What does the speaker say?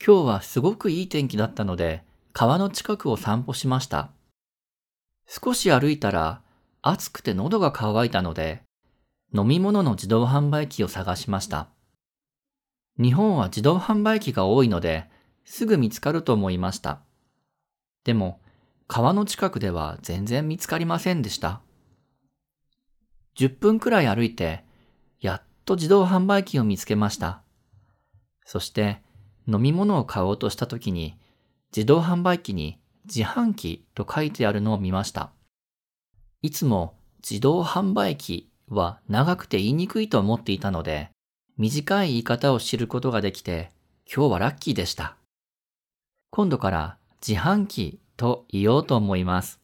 今日はすごくいい天気だったので、川の近くを散歩しました。少し歩いたら、暑くて喉が渇いたので、飲み物の自動販売機を探しました。日本は自動販売機が多いので、すぐ見つかると思いました。でも、川の近くでは全然見つかりませんでした。10分くらい歩いて、やっと自動販売機を見つけました。そして、飲み物を買おうとしたときに、自動販売機に自販機と書いてあるのを見ました。いつも自動販売機は長くて言いにくいと思っていたので、短い言い方を知ることができて、今日はラッキーでした。今度から自販機と言おうと思います。